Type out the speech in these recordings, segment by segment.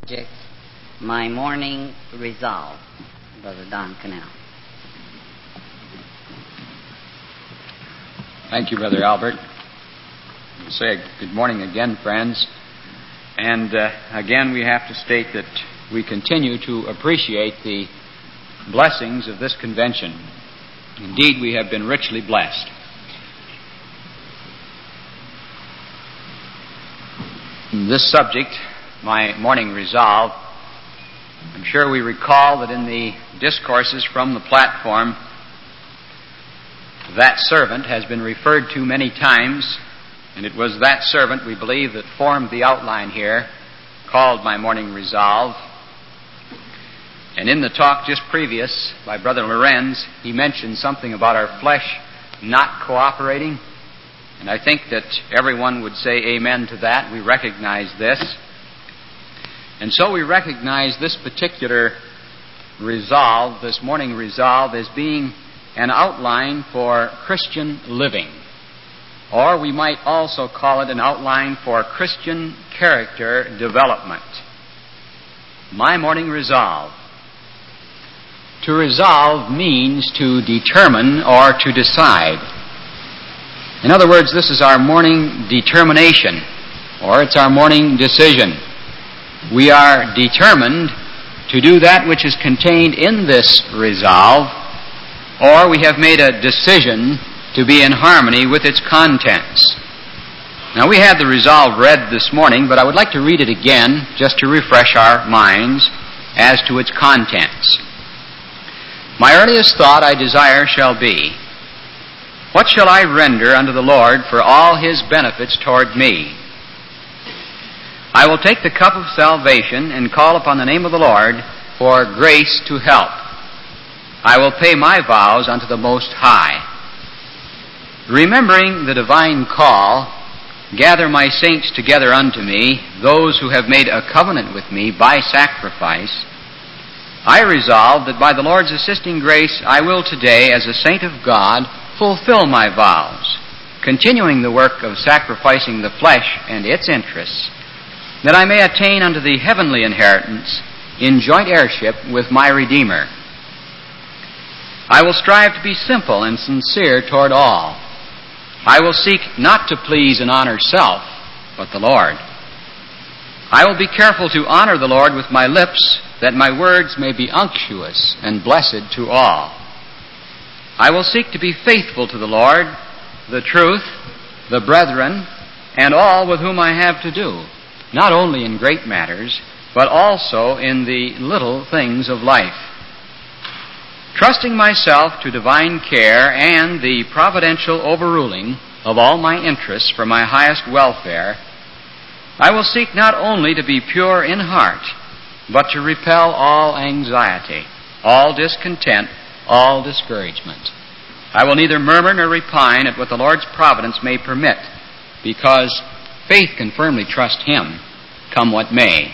subject, My Morning Resolve, Brother Don Cannell. Thank you, Brother Albert. I'll say good morning again, friends. And again, we have to state that we continue to appreciate the blessings of this convention. Indeed, we have been richly blessed. This subject, my morning resolve, I'm sure we recall that in the discourses from the platform, that servant has been referred to many times, and it was that servant, we believe, that formed the outline here, called My Morning Resolve. And in the talk just previous by Brother Lorenz, he mentioned something about our flesh not cooperating. And I think that everyone would say amen to that. We recognize this. And so we recognize this particular resolve, this morning resolve, as being an outline for Christian living. Or we might also call it an outline for Christian character development. My morning resolve. To resolve means to determine or to decide. In other words, this is our morning determination, or it's our morning decision. We are determined to do that which is contained in this resolve, or we have made a decision to be in harmony with its contents. Now, we had the resolve read this morning, but I would like to read it again just to refresh our minds as to its contents. My earliest thought I desire shall be, what shall I render unto the Lord for all His benefits toward me? I will take the cup of salvation and call upon the name of the Lord for grace to help. I will pay my vows unto the Most High. Remembering the divine call, gather my saints together unto me, those who have made a covenant with me by sacrifice. I resolve that by the Lord's assisting grace I will today, as a saint of God, fulfill my vows, continuing the work of sacrificing the flesh and its interests, that I may attain unto the heavenly inheritance in joint heirship with my Redeemer. I will strive to be simple and sincere toward all. I will seek not to please and honor self, but the Lord. I will be careful to honor the Lord with my lips, that my words may be unctuous and blessed to all. I will seek to be faithful to the Lord, the truth, the brethren, and all with whom I have to do, not only in great matters, but also in the little things of life. Trusting myself to divine care and the providential overruling of all my interests for my highest welfare, I will seek not only to be pure in heart, but to repel all anxiety, all discontent, all discouragement. I will neither murmur nor repine at what the Lord's providence may permit, because faith can firmly trust Him, come what may.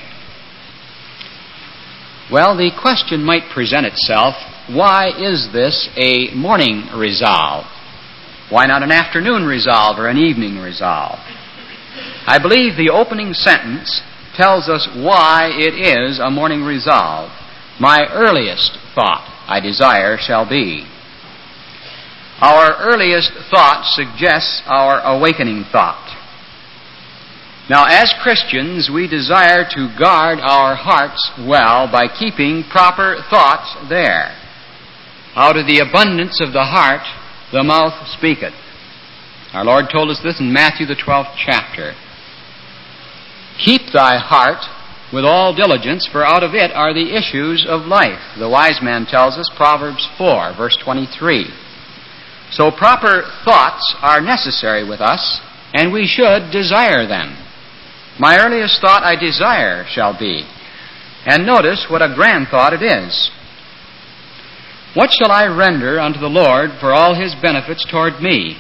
Well, the question might present itself, why is this a morning resolve? Why not an afternoon resolve or an evening resolve? I believe the opening sentence tells us why it is a morning resolve. My earliest thought I desire shall be. Our earliest thought suggests our awakening thought. Now, as Christians, we desire to guard our hearts well by keeping proper thoughts there. Out of the abundance of the heart, the mouth speaketh. Our Lord told us this in Matthew the 12th chapter. Keep thy heart with all diligence, for out of it are the issues of life. The wise man tells us, Proverbs 4, verse 23. So proper thoughts are necessary with us, and we should desire them. My earliest thought I desire shall be. And notice what a grand thought it is. What shall I render unto the Lord for all His benefits toward me?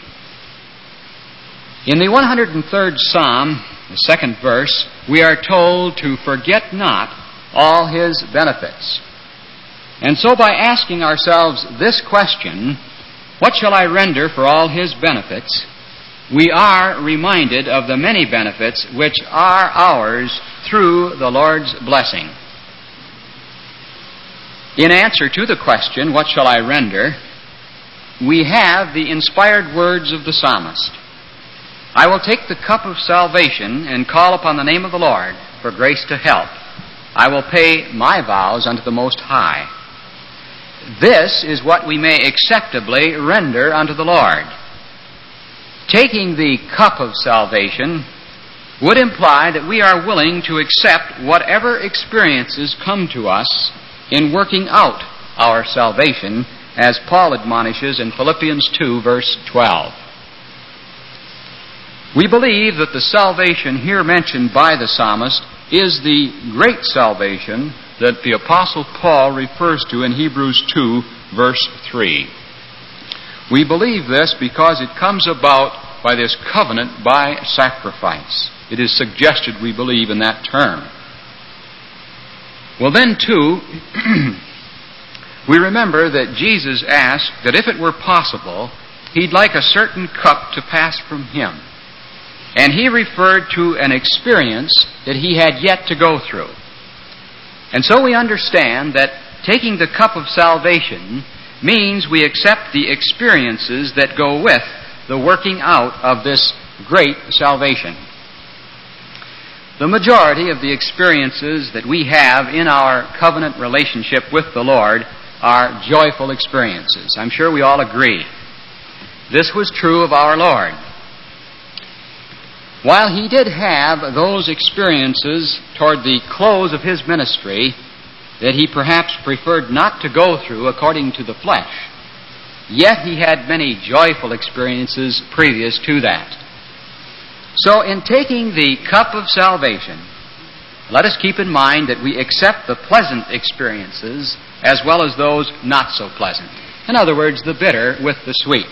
In the 103rd Psalm, the second verse, we are told to forget not all His benefits. And so by asking ourselves this question, what shall I render for all His benefits? We are reminded of the many benefits which are ours through the Lord's blessing. In answer to the question, what shall I render, we have the inspired words of the psalmist. I will take the cup of salvation and call upon the name of the Lord for grace to help. I will pay my vows unto the Most High. This is what we may acceptably render unto the Lord. Taking the cup of salvation would imply that we are willing to accept whatever experiences come to us in working out our salvation, as Paul admonishes in Philippians 2, verse 12. We believe that the salvation here mentioned by the psalmist is the great salvation that the Apostle Paul refers to in Hebrews 2, verse 3. We believe this because it comes about by this covenant by sacrifice. It is suggested, we believe, in that term. Well, then, too, we remember that Jesus asked that if it were possible, He'd like a certain cup to pass from Him. And He referred to an experience that He had yet to go through. And so we understand that taking the cup of salvation means we accept the experiences that go with the working out of this great salvation. The majority of the experiences that we have in our covenant relationship with the Lord are joyful experiences. I'm sure we all agree. This was true of our Lord. While He did have those experiences toward the close of His ministry that He perhaps preferred not to go through according to the flesh, yet He had many joyful experiences previous to that. So in taking the cup of salvation, let us keep in mind that we accept the pleasant experiences as well as those not so pleasant. In other words, the bitter with the sweet.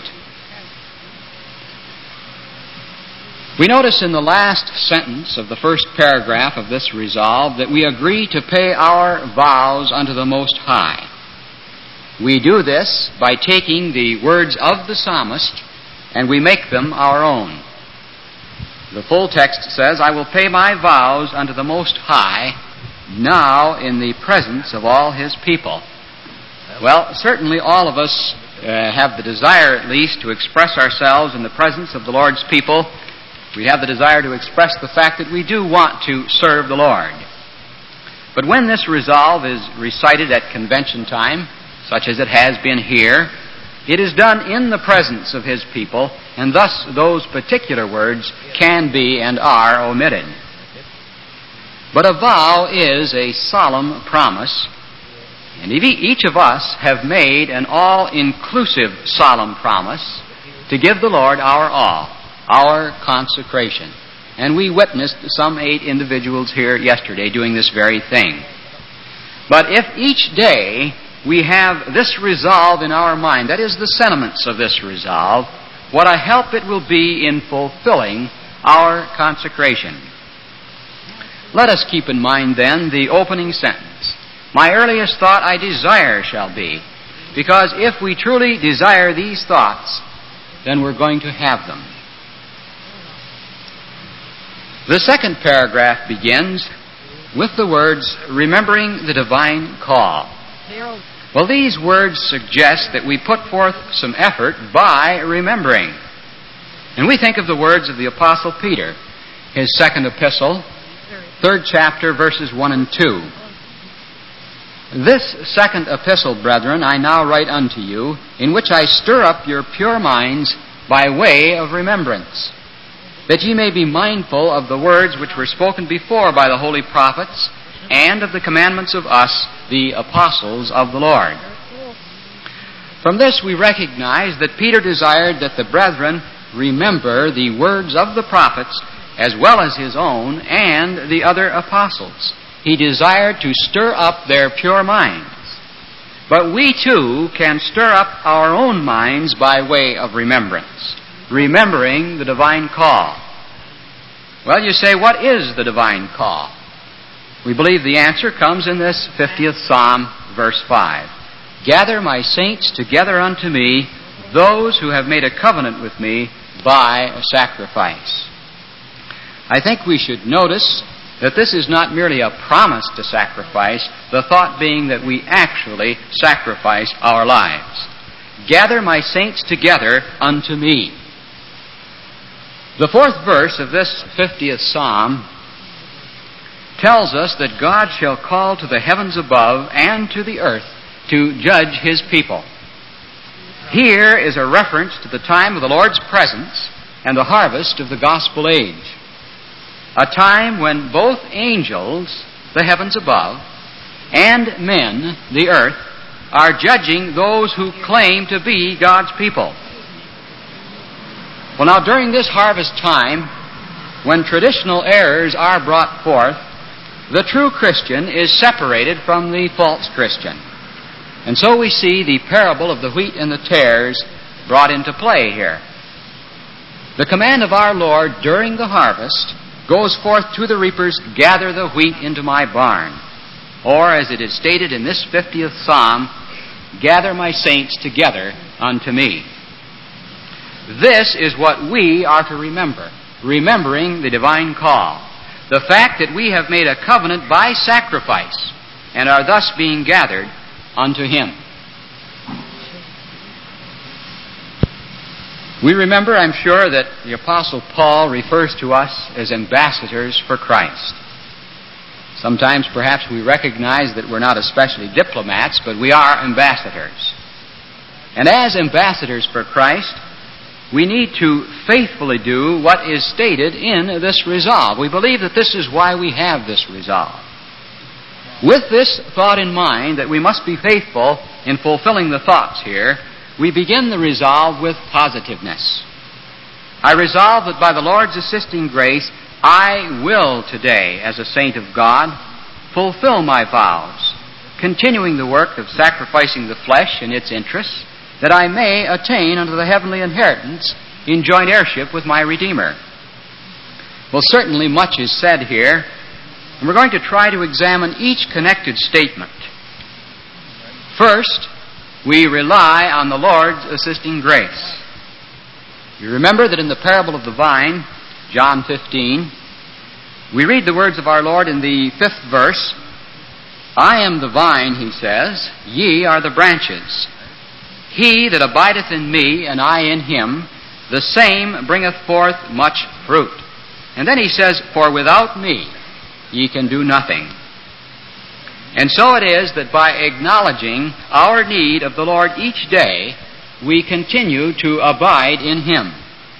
We notice in the last sentence of the first paragraph of this resolve that we agree to pay our vows unto the Most High. We do this by taking the words of the psalmist and we make them our own. The full text says, I will pay my vows unto the Most High now in the presence of all His people. Well, certainly all of us have the desire at least to express ourselves in the presence of the Lord's people. We have the desire to express the fact that we do want to serve the Lord. But when this resolve is recited at convention time, such as it has been here, it is done in the presence of His people, and thus those particular words can be and are omitted. But a vow is a solemn promise, and each of us have made an all-inclusive solemn promise to give the Lord our all, our consecration. And we witnessed some 8 individuals here yesterday doing this very thing. But if each day we have this resolve in our mind, that is the sentiments of this resolve, what a help it will be in fulfilling our consecration. Let us keep in mind then the opening sentence. My earliest thought I desire shall be. Because if we truly desire these thoughts, then we're going to have them. The second paragraph begins with the words, remembering the divine call. Well, these words suggest that we put forth some effort by remembering. And we think of the words of the Apostle Peter, his second epistle, 3rd chapter, verses 1 and 2. This second epistle, brethren, I now write unto you, in which I stir up your pure minds by way of remembrance, that ye may be mindful of the words which were spoken before by the holy prophets, and of the commandments of us, the apostles of the Lord. From this we recognize that Peter desired that the brethren remember the words of the prophets as well as his own and the other apostles. He desired to stir up their pure minds. But we too can stir up our own minds by way of remembrance, remembering the divine call. Well, you say, what is the divine call? We believe the answer comes in this 50th Psalm, verse 5. Gather my saints together unto me, those who have made a covenant with me by a sacrifice. I think we should notice that this is not merely a promise to sacrifice, the thought being that we actually sacrifice our lives. Gather my saints together unto me. The 4th verse of this 50th Psalm tells us that God shall call to the heavens above and to the earth to judge His people. Here is a reference to the time of the Lord's presence and the harvest of the gospel age. A time when both angels, the heavens above, and men, the earth, are judging those who claim to be God's people. Well, now, during this harvest time, when traditional errors are brought forth, the true Christian is separated from the false Christian. And so we see the parable of the wheat and the tares brought into play here. The command of our Lord during the harvest goes forth to the reapers, gather the wheat into my barn. Or, as it is stated in this 50th Psalm, gather my saints together unto me. This is what we are to remember, remembering the divine call. The fact that we have made a covenant by sacrifice and are thus being gathered unto Him. We remember, I'm sure, that the Apostle Paul refers to us as ambassadors for Christ. Sometimes perhaps we recognize that we're not especially diplomats, but we are ambassadors. And as ambassadors for Christ, we need to faithfully do what is stated in this resolve. We believe that this is why we have this resolve. With this thought in mind, that we must be faithful in fulfilling the thoughts here, we begin the resolve with positiveness. I resolve that by the Lord's assisting grace, I will today, as a saint of God, fulfill my vows, continuing the work of sacrificing the flesh and its interests, that I may attain unto the heavenly inheritance in joint heirship with my Redeemer. Well, certainly much is said here, and we're going to try to examine each connected statement. First, we rely on the Lord's assisting grace. You remember that in the parable of the vine, John 15, we read the words of our Lord in the 5th verse. I am the vine, He says, ye are the branches. He that abideth in me, and I in him, the same bringeth forth much fruit. And then He says, for without me ye can do nothing. And so it is that by acknowledging our need of the Lord each day, we continue to abide in Him.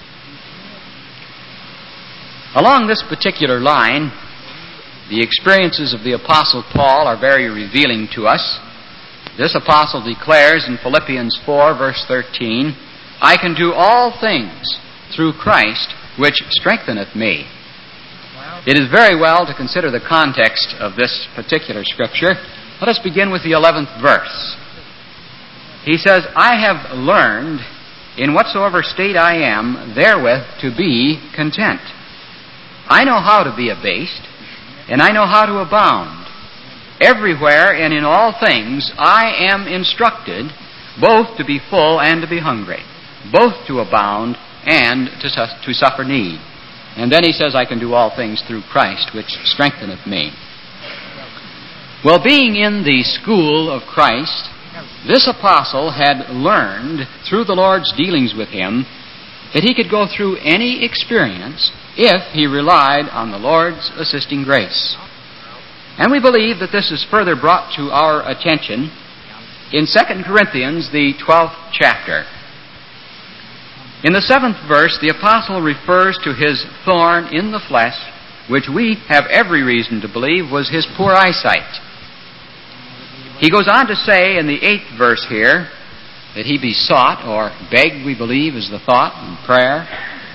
Along this particular line, the experiences of the Apostle Paul are very revealing to us. This apostle declares in Philippians 4, verse 13, I can do all things through Christ, which strengtheneth me. It is very well to consider the context of this particular scripture. Let us begin with the 11th verse. He says, I have learned in whatsoever state I am therewith to be content. I know how to be abased, and I know how to abound. Everywhere and in all things I am instructed both to be full and to be hungry, both to abound and to suffer need. And then he says, I can do all things through Christ, which strengtheneth me. Well, being in the school of Christ, this apostle had learned through the Lord's dealings with him that he could go through any experience if he relied on the Lord's assisting grace. And we believe that this is further brought to our attention in 2 Corinthians, the 12th chapter. In the 7th verse, the apostle refers to his thorn in the flesh, which we have every reason to believe was his poor eyesight. He goes on to say in the 8th verse here that he besought, or begged, we believe, is the thought in prayer.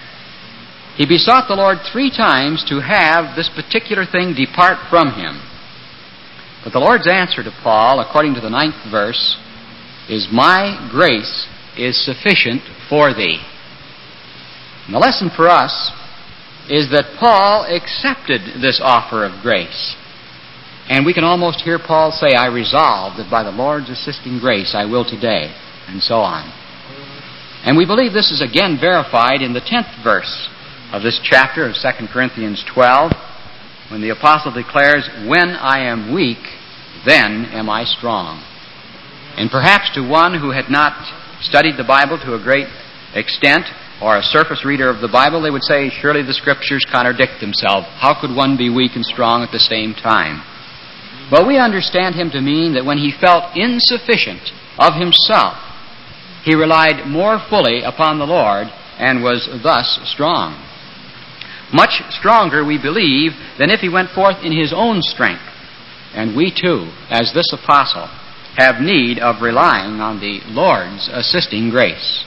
He besought the Lord 3 times to have this particular thing depart from him. But the Lord's answer to Paul, according to the 9th verse, is, my grace is sufficient for thee. And the lesson for us is that Paul accepted this offer of grace. And we can almost hear Paul say, I resolve that by the Lord's assisting grace I will today, and so on. And we believe this is again verified in the 10th verse of this chapter of 2 Corinthians 12. when the apostle declares, "When I am weak, then am I strong." And perhaps to one who had not studied the Bible to a great extent, or a surface reader of the Bible, they would say, surely the Scriptures contradict themselves. How could one be weak and strong at the same time? Well, we understand him to mean that when he felt insufficient of himself, he relied more fully upon the Lord and was thus strong. Much stronger, we believe, than if he went forth in his own strength. And we too, as this apostle, have need of relying on the Lord's assisting grace.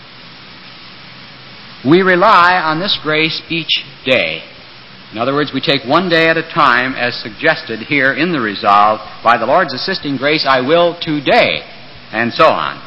We rely on this grace each day. In other words, we take one day at a time, as suggested here in the resolve, by the Lord's assisting grace, I will today, and so on.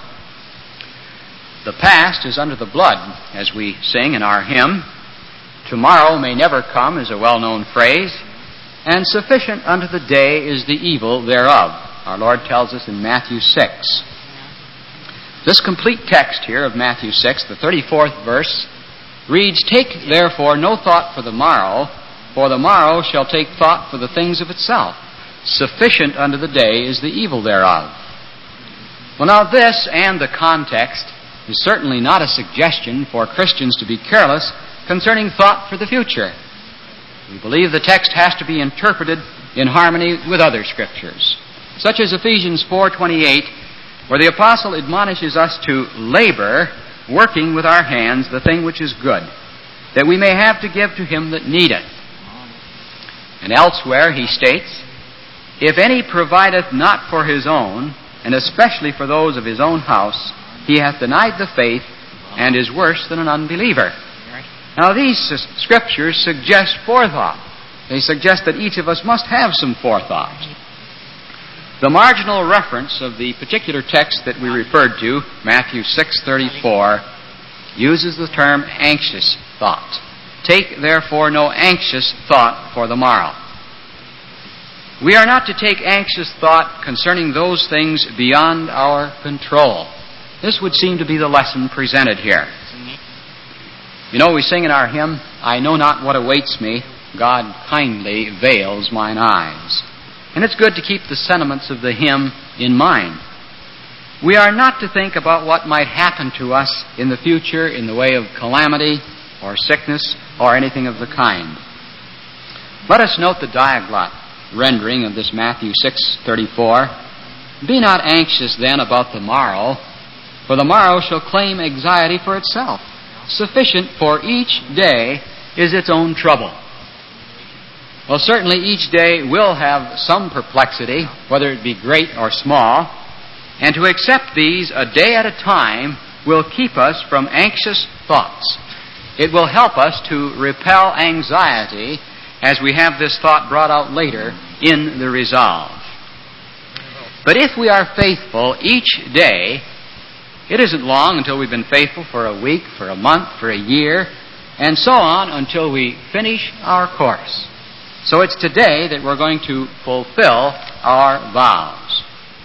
The past is under the blood, as we sing in our hymn. Tomorrow may never come is a well-known phrase, and sufficient unto the day is the evil thereof. Our Lord tells us in Matthew 6. This complete text here of Matthew 6, the 34th verse, reads, "Take therefore no thought for the morrow shall take thought for the things of itself. Sufficient unto the day is the evil thereof." Well, now this and the context is certainly not a suggestion for Christians to be careless concerning thought for the future. We believe the text has to be interpreted in harmony with other scriptures, such as Ephesians 4:28, where the apostle admonishes us to labor, working with our hands the thing which is good, that we may have to give to him that needeth. And elsewhere he states, "If any provideth not for his own, and especially for those of his own house, he hath denied the faith, and is worse than an unbeliever." Now these scriptures suggest forethought. They suggest that each of us must have some forethought. The marginal reference of the particular text that we referred to, Matthew 6:34, uses the term anxious thought. "Take therefore no anxious thought for the morrow." We are not to take anxious thought concerning those things beyond our control. This would seem to be the lesson presented here. You know, we sing in our hymn, "I know not what awaits me, God kindly veils mine eyes." And it's good to keep the sentiments of the hymn in mind. We are not to think about what might happen to us in the future in the way of calamity or sickness or anything of the kind. Let us note the Diaglott rendering of this Matthew 6:34. "Be not anxious then about the morrow, for the morrow shall claim anxiety for itself. Sufficient for each day is its own trouble." Well, certainly each day will have some perplexity, whether it be great or small, and to accept these a day at a time will keep us from anxious thoughts. It will help us to repel anxiety, as we have this thought brought out later in the resolve. But if we are faithful each day, it isn't long until we've been faithful for a week, for a month, for a year, and so on until we finish our course. So it's today that we're going to fulfill our vows.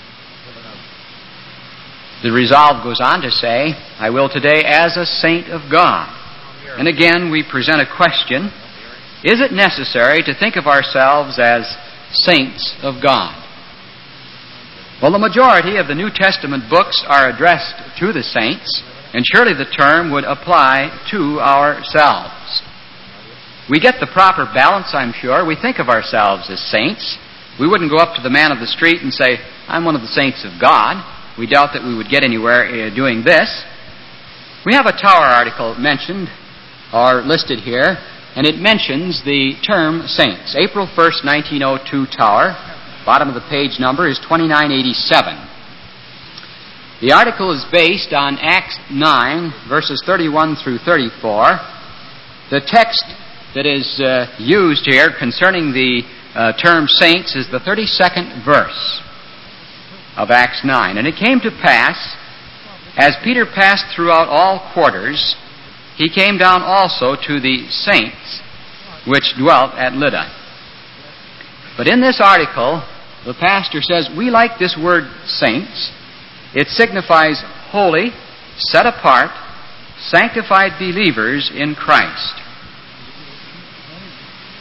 The resolve goes on to say, "I will today as a saint of God." And again, we present a question. Is it necessary to think of ourselves as saints of God? Well, the majority of the New Testament books are addressed to the saints, and surely the term would apply to ourselves. We get the proper balance, I'm sure. We think of ourselves as saints. We wouldn't go up to the man of the street and say, "I'm one of the saints of God." We doubt that we would get anywhere doing this. We have a Tower article mentioned, or listed here, and it mentions the term saints. April 1st, 1902 Tower. Bottom of the page number is 2987. The article is based on Acts 9, verses 31 through 34. The text that is used here concerning the term saints is the 32nd verse of Acts 9. "And it came to pass, as Peter passed throughout all quarters, he came down also to the saints which dwelt at Lydda." But in this article, the pastor says, we like this word saints. It signifies holy, set apart, sanctified believers in Christ.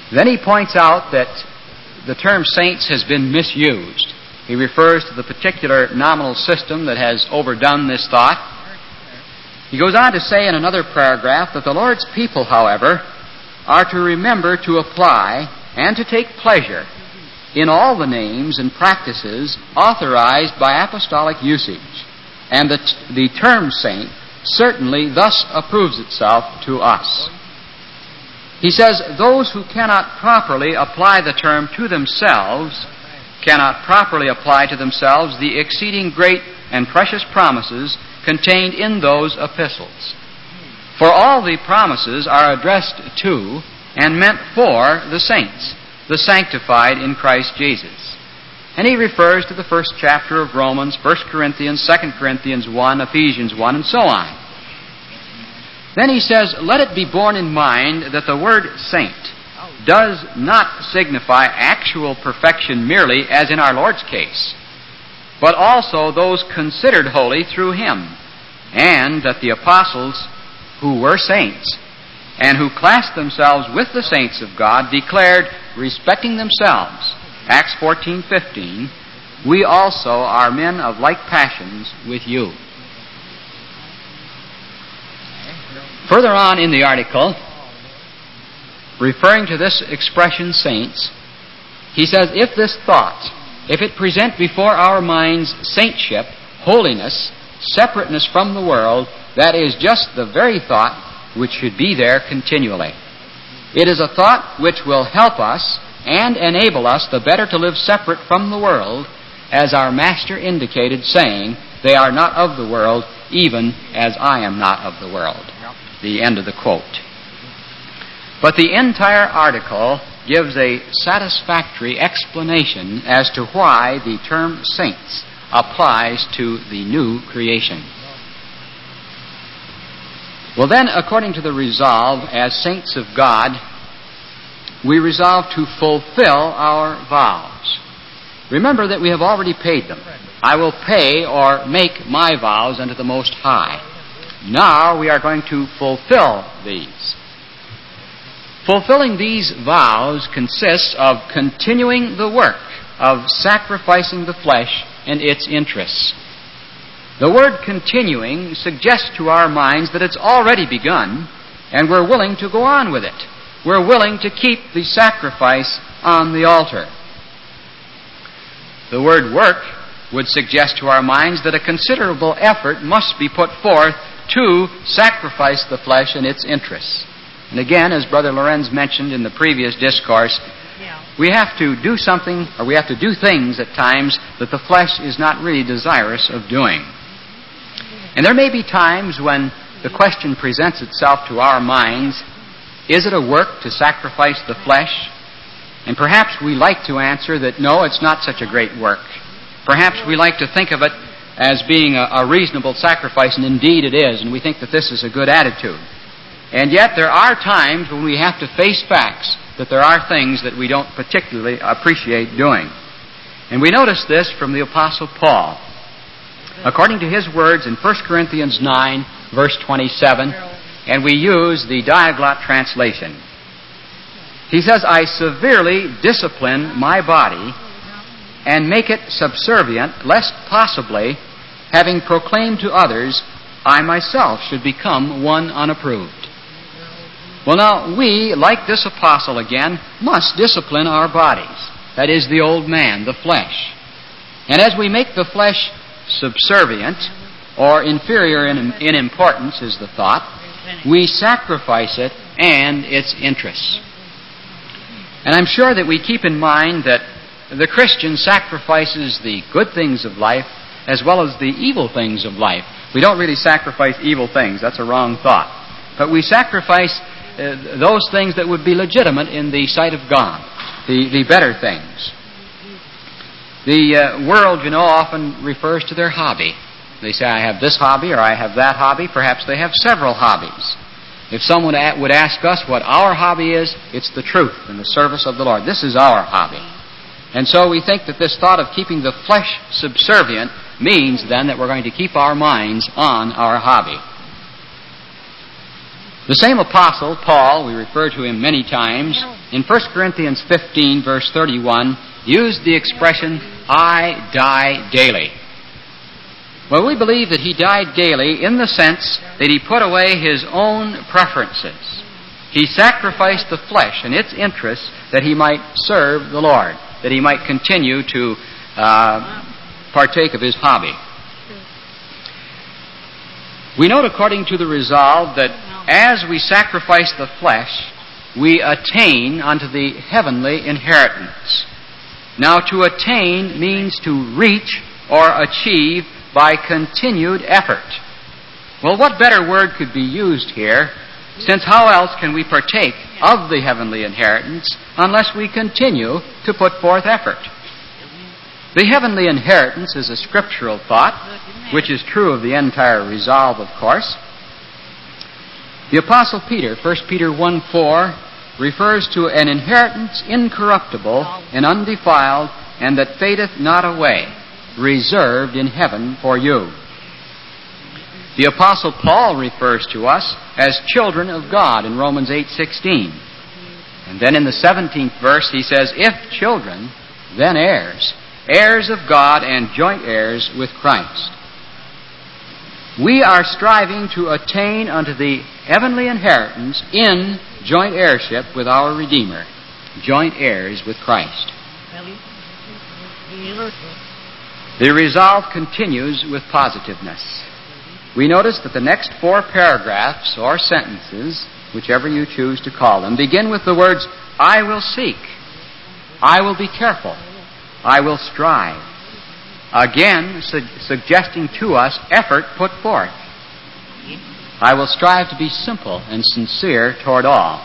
Then he points out that the term saints has been misused. He refers to the particular nominal system that has overdone this thought. He goes on to say in another paragraph that the Lord's people, however, are to remember to apply and to take pleasure in all the names and practices authorized by apostolic usage, and that the term saint certainly thus approves itself to us. He says, those who cannot properly apply the term to themselves cannot properly apply to themselves the exceeding great and precious promises contained in those epistles. For all the promises are addressed to and meant for the saints, the sanctified in Christ Jesus. And he refers to the first chapter of Romans, 1 Corinthians, 2 Corinthians 1, Ephesians 1, and so on. Then he says, let it be borne in mind that the word saint does not signify actual perfection merely as in our Lord's case, but also those considered holy through Him, and that the apostles who were saints and who classed themselves with the saints of God declared, respecting themselves, Acts 14:15, we also are men of like passions with you. Further on in the article, referring to this expression saints, he says, if this thought, if it present before our minds saintship, holiness, separateness from the world, that is just the very thought which should be there continually. It is a thought which will help us and enable us the better to live separate from the world, as our Master indicated, saying, they are not of the world, even as I am not of the world. The end of the quote. But the entire article gives a satisfactory explanation as to why the term saints applies to the new creation. Well then, according to the resolve as saints of God, we resolve to fulfill our vows. Remember that we have already paid them. I will pay or make my vows unto the Most High. Now we are going to fulfill these. Fulfilling these vows consists of continuing the work of sacrificing the flesh and its interests. The word continuing suggests to our minds that it's already begun, and we're willing to go on with it. We're willing to keep the sacrifice on the altar. The word work would suggest to our minds that a considerable effort must be put forth to sacrifice the flesh and its interests. And again, as Brother Lorenz mentioned in the previous discourse, we have to do something, or we have to do things at times that the flesh is not really desirous of doing. And there may be times when the question presents itself to our minds, is it a work to sacrifice the flesh? And perhaps we like to answer that no, it's not such a great work. Perhaps we like to think of it as being a reasonable sacrifice, and indeed it is, and we think that this is a good attitude. And yet there are times when we have to face facts that there are things that we don't particularly appreciate doing. And we notice this from the Apostle Paul. According to his words in 1 Corinthians 9, verse 27, and we use the Diaglott translation. He says, I severely discipline my body and make it subservient, lest possibly, having proclaimed to others, I myself should become one unapproved. Well now, we, like this apostle again, must discipline our bodies. That is the old man, the flesh. And as we make the flesh subservient, or inferior in importance is the thought, we sacrifice it and its interests. And I'm sure that we keep in mind that the Christian sacrifices the good things of life as well as the evil things of life. We don't really sacrifice evil things. That's a wrong thought. But we sacrifice those things that would be legitimate in the sight of God, the better things. The world, often refers to their hobby. They say, I have this hobby or I have that hobby. Perhaps they have several hobbies. If someone would ask us what our hobby is, it's the truth and the service of the Lord. This is our hobby. And so we think that this thought of keeping the flesh subservient means then that we're going to keep our minds on our hobby. The same apostle, Paul, we refer to him many times, in 1 Corinthians 15, verse 31, used the expression, I die daily. Well, we believe that he died daily in the sense that he put away his own preferences. He sacrificed the flesh and its interests that he might serve the Lord, that he might continue to partake of his hobby. We note, according to the resolve, that as we sacrifice the flesh, we attain unto the heavenly inheritance. Now, to attain means to reach or achieve by continued effort. Well, what better word could be used here, since how else can we partake of the heavenly inheritance unless we continue to put forth effort? The heavenly inheritance is a scriptural thought, which is true of the entire resolve, of course. The Apostle Peter, 1 Peter 1:4, refers to an inheritance incorruptible and undefiled, and that fadeth not away, reserved in heaven for you. The Apostle Paul refers to us as children of God in Romans 8:16. And then in the 17th verse he says, if children, then heirs, heirs of God and joint heirs with Christ. We are striving to attain unto the heavenly inheritance in joint heirship with our Redeemer, joint heirs with Christ. The resolve continues with positiveness. We notice that the next 4 paragraphs or sentences, whichever you choose to call them, begin with the words, I will seek, I will be careful, I will strive. Again, suggesting to us effort put forth. I will strive to be simple and sincere toward all.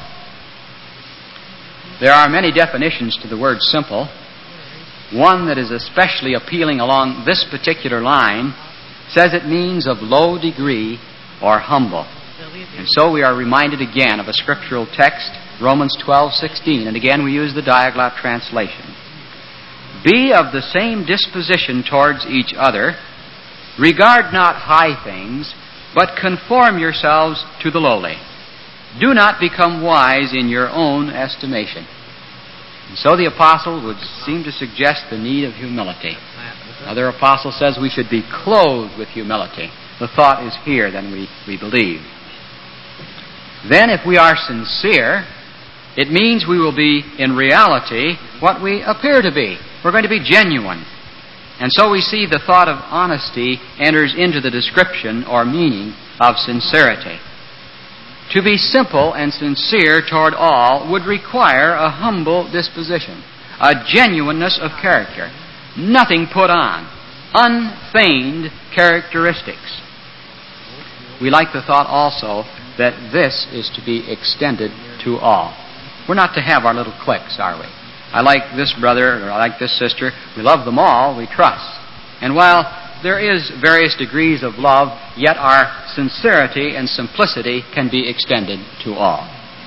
There are many definitions to the word simple. One that is especially appealing along this particular line says it means of low degree or humble. And so we are reminded again of a scriptural text, Romans 12:16, and again we use the Diaglott translation. Be of the same disposition towards each other, regard not high things, but conform yourselves to the lowly. Do not become wise in your own estimation. And so the apostle would seem to suggest the need of humility. Another apostle says we should be clothed with humility. The thought is here, then we believe. Then if we are sincere, it means we will be, in reality, what we appear to be. We're going to be genuine. And so we see the thought of honesty enters into the description or meaning of sincerity. To be simple and sincere toward all would require a humble disposition, a genuineness of character, nothing put on, unfeigned characteristics. We like the thought also that this is to be extended to all. We're not to have our little cliques, are we? I like this brother, or I like this sister. We love them all, we trust. And while there is various degrees of love, yet our sincerity and simplicity can be extended to all.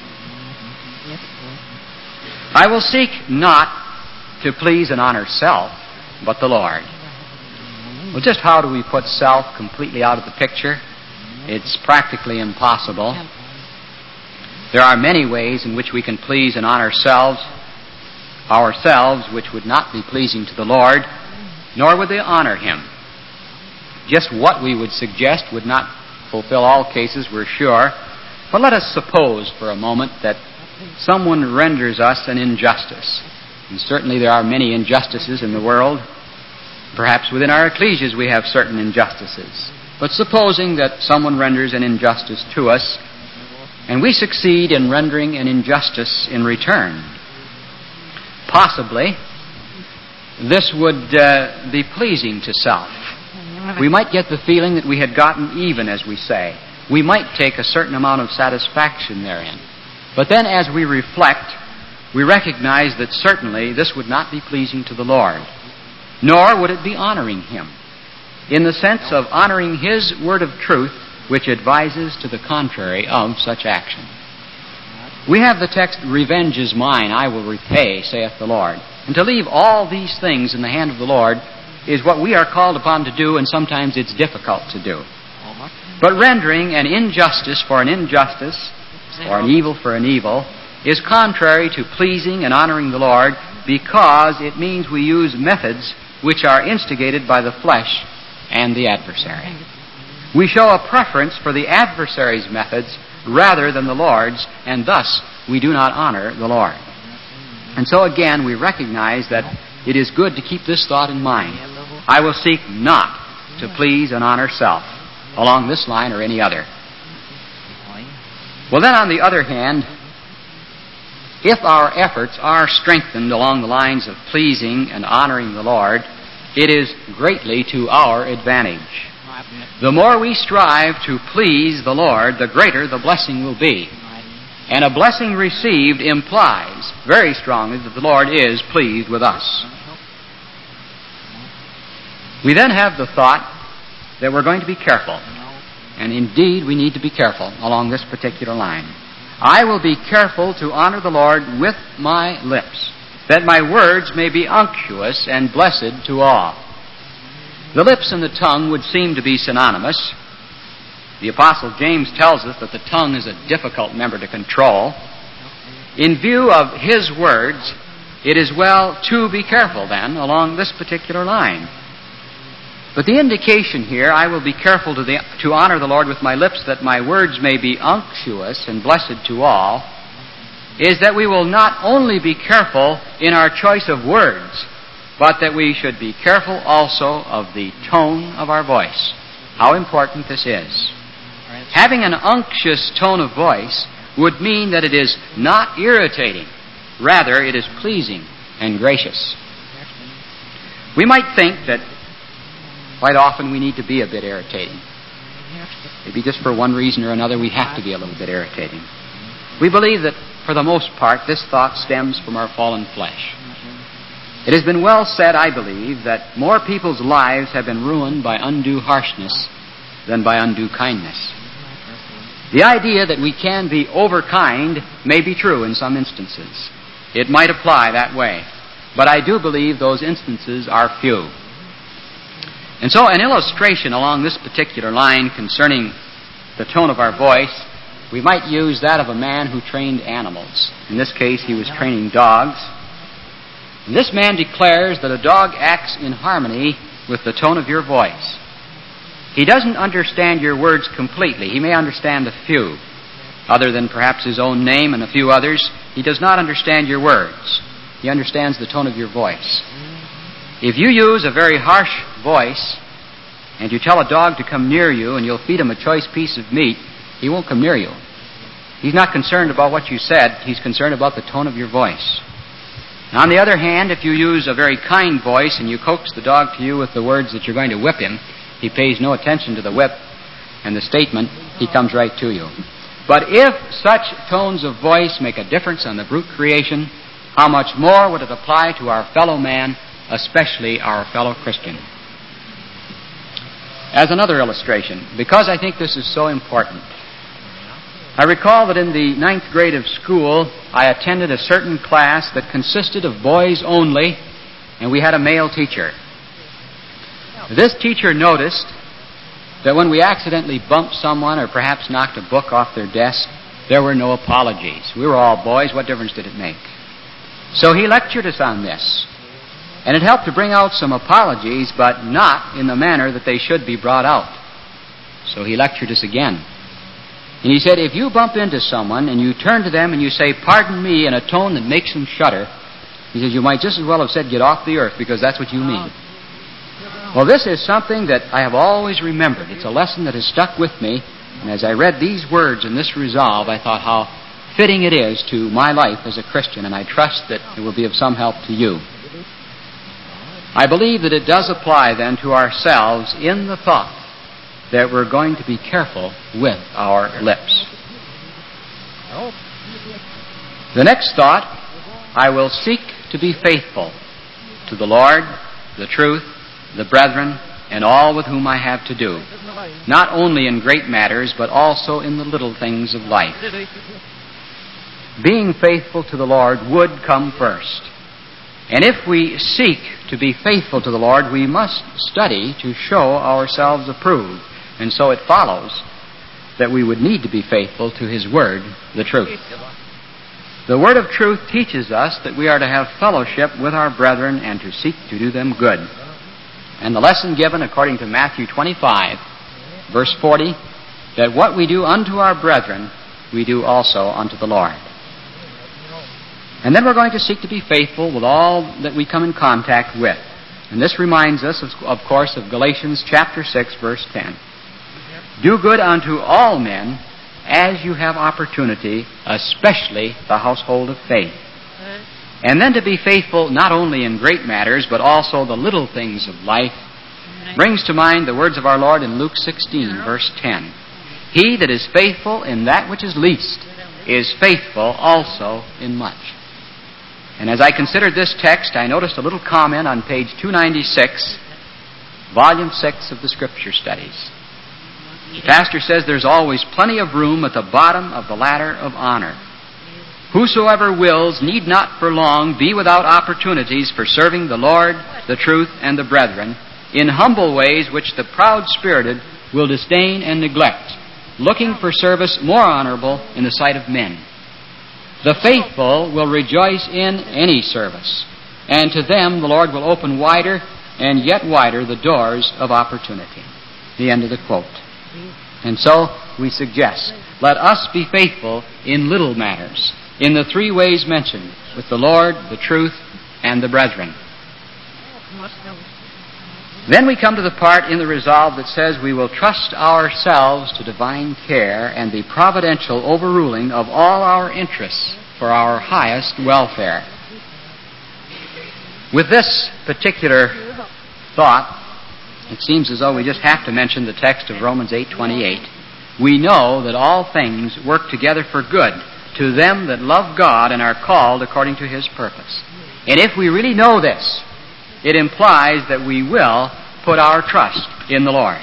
I will seek not to please and honor self, but the Lord. Well, just how do we put self completely out of the picture? It's practically impossible. There are many ways in which we can please and honor ourselves, which would not be pleasing to the Lord, nor would they honor Him. Just what we would suggest would not fulfill all cases, we're sure. But let us suppose for a moment that someone renders us an injustice. And certainly there are many injustices in the world. Perhaps within our ecclesias we have certain injustices. But supposing that someone renders an injustice to us, and we succeed in rendering an injustice in return, possibly this would be pleasing to self. We might get the feeling that we had gotten even, as we say. We might take a certain amount of satisfaction therein. But then as we reflect, we recognize that certainly this would not be pleasing to the Lord, nor would it be honoring Him, in the sense of honoring His word of truth, which advises to the contrary of such action. We have the text, "Revenge is mine, I will repay, saith the Lord." And to leave all these things in the hand of the Lord is what we are called upon to do, and sometimes it's difficult to do. But rendering an injustice for an injustice or an evil for an evil, is contrary to pleasing and honoring the Lord, because it means we use methods which are instigated by the flesh and the adversary. We show a preference for the adversary's methods rather than the Lord's, and thus we do not honor the Lord. And so again, we recognize that it is good to keep this thought in mind. I will seek not to please and honor self along this line or any other. Well, then, on the other hand, if our efforts are strengthened along the lines of pleasing and honoring the Lord, it is greatly to our advantage. The more we strive to please the Lord, the greater the blessing will be. And a blessing received implies very strongly that the Lord is pleased with us. We then have the thought that we're going to be careful. And indeed, we need to be careful along this particular line. I will be careful to honor the Lord with my lips, that my words may be unctuous and blessed to all. The lips and the tongue would seem to be synonymous. The Apostle James tells us that the tongue is a difficult member to control. In view of his words, it is well to be careful then along this particular line. But the indication here, I will be careful to honor the Lord with my lips, that my words may be unctuous and blessed to all, is that we will not only be careful in our choice of words, but that we should be careful also of the tone of our voice. How important this is. Having an unctuous tone of voice would mean that it is not irritating. Rather, it is pleasing and gracious. We might think that quite often we need to be a bit irritating. Maybe just for one reason or another we have to be a little bit irritating. We believe that for the most part this thought stems from our fallen flesh. It has been well said, I believe, that more people's lives have been ruined by undue harshness than by undue kindness. The idea that we can be overkind may be true in some instances. It might apply that way. But I do believe those instances are few. And so an illustration along this particular line concerning the tone of our voice, we might use that of a man who trained animals. In this case, he was training dogs. And this man declares that a dog acts in harmony with the tone of your voice. He doesn't understand your words completely. He may understand a few, other than perhaps his own name and a few others. He does not understand your words. He understands the tone of your voice. If you use a very harsh voice and you tell a dog to come near you and you'll feed him a choice piece of meat, he won't come near you. He's not concerned about what you said. He's concerned about the tone of your voice. Now, on the other hand, if you use a very kind voice and you coax the dog to you with the words that you're going to whip him, he pays no attention to the whip and the statement. He comes right to you. But if such tones of voice make a difference on the brute creation, how much more would it apply to our fellow man, especially our fellow Christian? As another illustration, because I think this is so important, I recall that in the 9th grade of school, I attended a certain class that consisted of boys only, and we had a male teacher. This teacher noticed that when we accidentally bumped someone or perhaps knocked a book off their desk, there were no apologies. We were all boys. What difference did it make? So he lectured us on this. And it helped to bring out some apologies, but not in the manner that they should be brought out. So he lectured us again. And he said, if you bump into someone and you turn to them and you say, "Pardon me," in a tone that makes them shudder, he says, you might just as well have said, "Get off the earth," because that's what you mean. Well, this is something that I have always remembered. It's a lesson that has stuck with me. And as I read these words and this resolve, I thought how fitting it is to my life as a Christian, and I trust that it will be of some help to you. I believe that it does apply then to ourselves in the thought that we're going to be careful with our lips. The next thought, I will seek to be faithful to the Lord, the truth, the brethren, and all with whom I have to do, not only in great matters, but also in the little things of life. Being faithful to the Lord would come first. And if we seek to be faithful to the Lord, we must study to show ourselves approved. And so it follows that we would need to be faithful to His Word, the truth. The Word of truth teaches us that we are to have fellowship with our brethren and to seek to do them good. And the lesson given according to Matthew 25, verse 40, that what we do unto our brethren, we do also unto the Lord. And then we're going to seek to be faithful with all that we come in contact with. And this reminds us, of course, of Galatians chapter 6, verse 10. Do good unto all men as you have opportunity, especially the household of faith. And then to be faithful not only in great matters, but also the little things of life, brings to mind the words of our Lord in Luke 16, verse 10. He that is faithful in that which is least is faithful also in much. And as I considered this text, I noticed a little comment on page 296, volume 6 of the Scripture Studies. The pastor says there's always plenty of room at the bottom of the ladder of honor. Whosoever wills need not for long be without opportunities for serving the Lord, the truth, and the brethren in humble ways which the proud-spirited will disdain and neglect, looking for service more honorable in the sight of men. The faithful will rejoice in any service, and to them the Lord will open wider and yet wider the doors of opportunity. The end of the quote. And so we suggest, let us be faithful in little matters, in the three ways mentioned, with the Lord, the truth, and the brethren. Then we come to the part in the resolve that says we will trust ourselves to divine care and the providential overruling of all our interests for our highest welfare. With this particular thought, it seems as though we just have to mention the text of Romans 8:28. We know that all things work together for good to them that love God and are called according to His purpose. And if we really know this, it implies that we will put our trust in the Lord.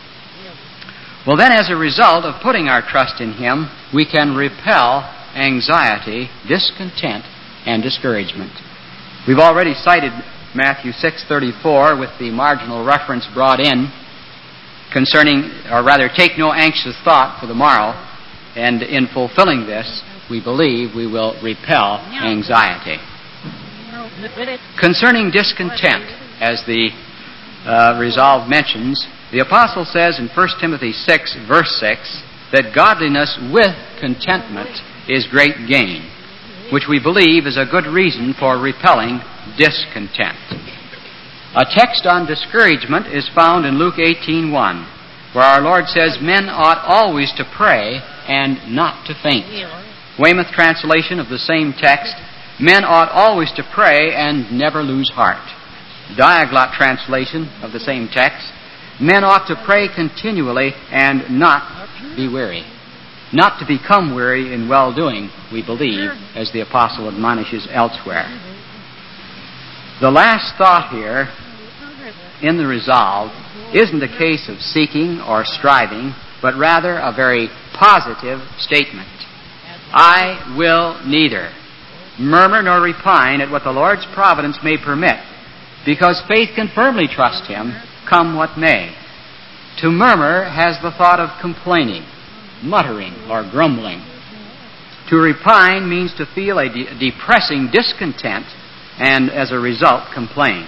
Well, then, as a result of putting our trust in Him, we can repel anxiety, discontent, and discouragement. We've already cited Matthew 6:34 with the marginal reference brought in concerning, or rather, take no anxious thought for the morrow. And in fulfilling this, we believe we will repel anxiety. Concerning discontent, as the resolve mentions, the Apostle says in 1 Timothy 6, verse 6, that godliness with contentment is great gain, which we believe is a good reason for repelling discontent. A text on discouragement is found in Luke 18:1, where our Lord says, men ought always to pray and not to faint. Weymouth translation of the same text, men ought always to pray and never lose heart. Diaglott translation of the same text, men ought to pray continually and not be weary. Not to become weary in well-doing, we believe, as the Apostle admonishes elsewhere. The last thought here in the resolve isn't a case of seeking or striving, but rather a very positive statement. I will neither murmur nor repine at what the Lord's providence may permit, because faith can firmly trust Him, come what may. To murmur has the thought of complaining, muttering, or grumbling. To repine means to feel a depressing discontent and, as a result, complain.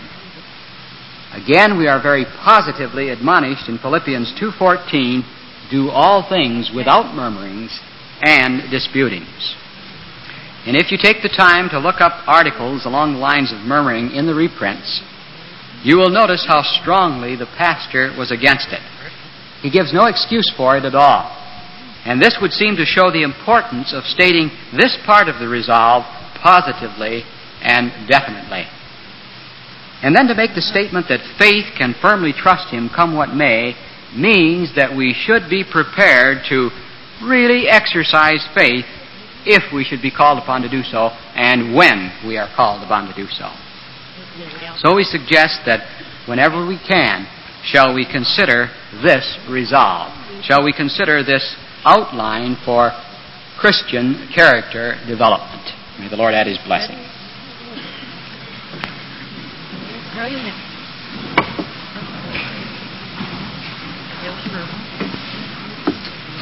Again, we are very positively admonished in Philippians 2:14, do all things without murmurings and disputings. And if you take the time to look up articles along the lines of murmuring in the reprints, you will notice how strongly the pastor was against it. He gives no excuse for it at all. And this would seem to show the importance of stating this part of the resolve positively and definitely. And then to make the statement that faith can firmly trust Him come what may means that we should be prepared to really exercise faith if we should be called upon to do so and when we are called upon to do so. So we suggest that whenever we can, shall we consider this resolve? Shall we consider this outline for Christian character development? May the Lord add His blessing.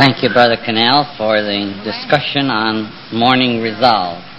Thank you, Brother Cannell, for the discussion on morning resolve.